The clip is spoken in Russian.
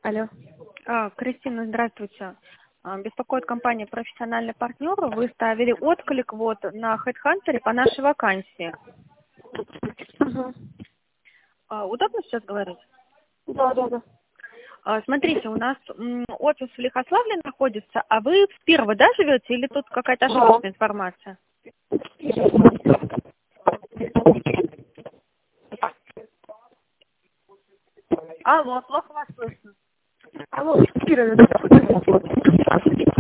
Алло. Кристина, здравствуйте. Беспокоит компания «Профессиональный партнер». Вы ставили отклик на HeadHunter по нашей вакансии. Угу. Удобно сейчас говорить? Да. Смотрите, у нас офис в Лихославле находится, а вы в Перво, да, живете, или тут какая-то ошибочная информация? Алло, плохо вас слышно. Алло, Кира,